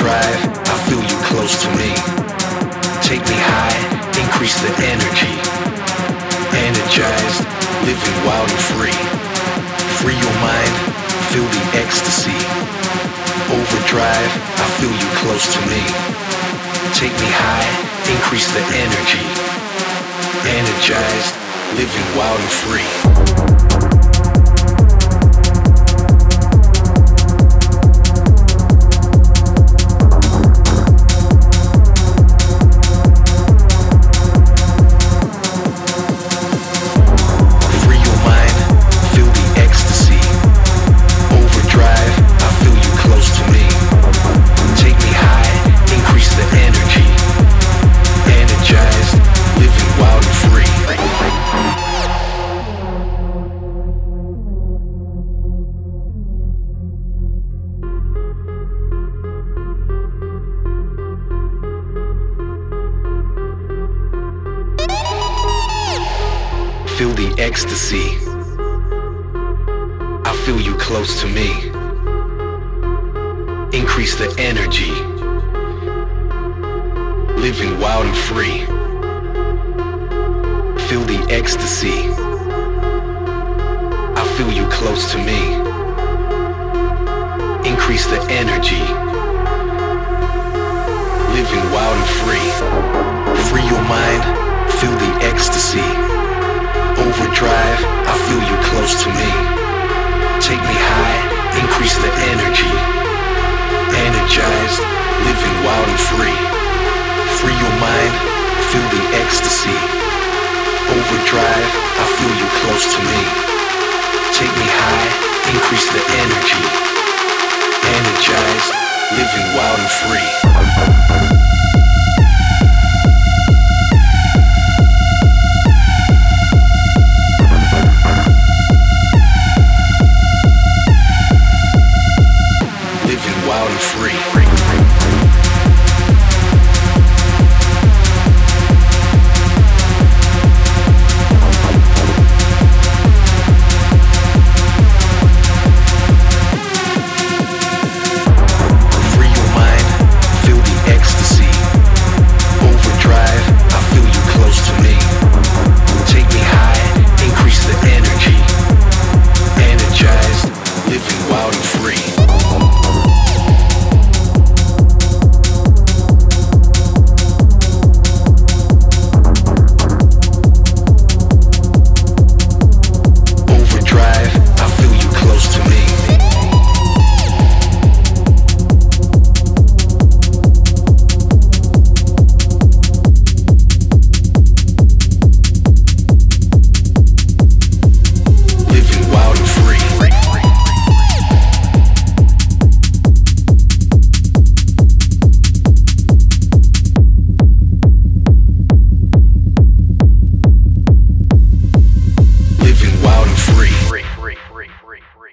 Overdrive, I feel you close to me. Take me high, increase the energy. Energized, living wild and free. Free your mind, feel the ecstasy. Overdrive, I feel you close to me. Take me high, increase the energy. Energized, living wild and free. Feel the ecstasy. I feel you close to me. Increase the energy. Living wild and free. Feel the ecstasy. I feel you close to me. Increase the energy. Living wild and free. Free your mind. Feel the ecstasy. Overdrive, I feel you close to me. Take me high, increase the energy. Energized, living wild and free. Free your mind, feel the ecstasy. Overdrive, I feel you close to me. Take me high, increase the energy. Energized, living wild and free. Wild and free. Free.